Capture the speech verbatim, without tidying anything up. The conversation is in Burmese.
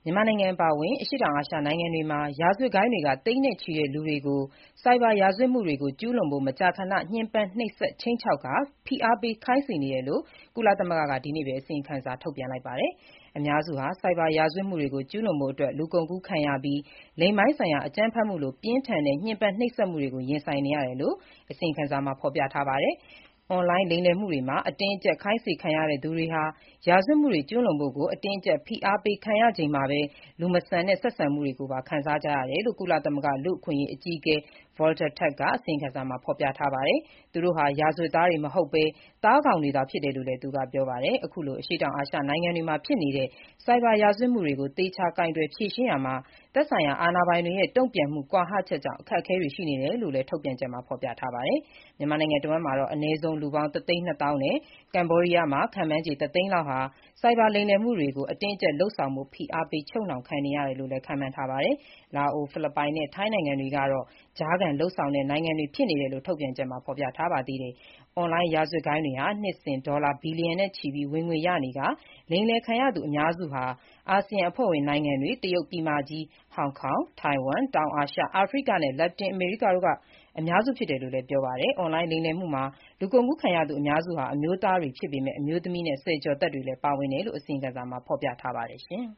မြန်မာနိုင်ငံအပါအဝင် အရှေ့တောင်အာရှနိုင်ငံတွေမှာ ရာဇဝတ်ဂိုဏ်းတွေက သိန်းနဲ့ချီတဲ့လူတွေကို ဆိုက်ဘာရာဇဝတ်မှုတွေကျူးလွန်ဖို့ မကြာခဏ ညှဉ်းပန်းနှိပ်စက် ခြိမ်းခြောက်ကာ ဖိအားပေးခိုင်းစေနေတယ်လို့ ကုလသမဂ္ဂက ဒီနေ့ပဲ အစီရင်ခံစာထုတ်ပြန်လိုက်ပါတယ်။ အများစုဟာ ဆိုက်ဘာရာဇဝတ်မှုတွေကို ကျူးလွန်ဖို့ လူကုန်ကူးခံရပြီး လိင်ပိုင်းဆိုင်ရာ အကြမ်းဖက်မှုလို ပြင်းထန်တဲ့ ညှဉ်းပန်းနှိပ်စက်မှုတွေကို ရင်ဆိုင်နေရတယ်လို့ အစီရင်ခံစာမှာ ဖော်ပြထားပါတယ်။ အွန်လိုင်းလိမ်လည်မှုတွေမှာ အတင်းအကျပ် ခိုင်းစေခံရသူတွေဟာ ရာဇဝတ်မှုတွေကျူးလွန်ဖို့ အတင်းအကျပ် ဖိအားပေးခံရချိန်မှာပဲ လူမဆန်တဲ့ ဆက်ဆံမှုတွေကိုပါ ခံစားကြရတယ်လို့ ကုလသမဂ္ဂ လူ့အခွင့်အရေးအကြီးအကဲ Volker Turk က အစီရင်ခံစာမှာ ဖော်ပြထားပါတယ်။ သူတို့ဟာ ရာဇဝတ်သားတွေမဟုတ်ဘဲ သားကောင်တွေသာဖြစ်တယ်လို့လည်း သူကပြောပါတယ်။ အခုလို အရှေ့တောင်အာရှနိုင်ငံတွေမှာဖြစ်နေတဲ့ ဆိုက်ဘာရာဇဝတ်မှုတွေကို သေချာကိုင်တွယ်ဖြေရှင်းရာမှာ သက်ဆိုင်ရာအာဏာပိုင်တွေရဲ့ တုံ့ပြန်မှုကွာဟချက်ကြောင့် အခက်အခဲတွေရှိနေတယ်လို့လည်း ထုတ်ပြန်ချက်မှာ ဖော်ပြထားပါတယ်။ မြန်မာနိုင်ငံတဝန်းမှာတော့ အနည်းဆုံး လူပေါင်း တသိန်းနှစ်သောင်းနဲ့ ကမ္ဘောဒီးယားမှာ ခန့်မှန်းခြေ တသိန်းလောက်ဟာ ဆိုက်ဘာလိမ်လည်မှုတွေကို အတင်းအကျပ်လုပ်ဆောင်ဖို့ ဖိအားပေး ချုပ်နှောင်ခံနေရတယ်လို့လည်း ခန့်မှန်းထားပါတယ်။ လာအို၊ ဖိလစ်ပိုင်နဲ့ ထိုင်းနိုင်ငံတွေကတော့ ကြားခံလုပ်ဆောင်တဲ့ နိုင်ငံတွေဖြစ်နေတယ်လို့ ထုတ်ပြန်ချက်မှာ ဖော်ပြထားပါသေးတယ်။ အွန်လိုင်းရာဇဝတ်ဂိုဏ်းတွေဟာ နှစ်စဉ် ဒေါ်လာဘီလီယံနဲ့ချီ ဝင်ငွေရနေကာ လိမ်လည်ခံရသူအများစုဟာ အာဆီယံအဖွဲ့ဝင်နိုင်ငံတွေ၊ တရုတ်ပြည်မကြီး၊ ဟောင်ကောင်၊ ထိုင်ဝမ်၊ တောင်အာရှ၊ အာဖရိကနဲ့ လက်တင်အမေရိကတို့က အများစုဖြစ်တယ်လို့လည်း ပြောပါတယ်။ အွန်လိုင်းလိမ်လည်မှုမှာ လူကုန်ကူးခံရသူအများစုဟာ အမျိုးသားတွေဖြစ်ပေမဲ့ အမျိုးသမီးနဲ့ ဆယ်ကျော်သက်တွေလည်း ပါဝင်တယ်လို့ အစီရင်ခံစာမှာ ဖော်ပြထားပါတယ်။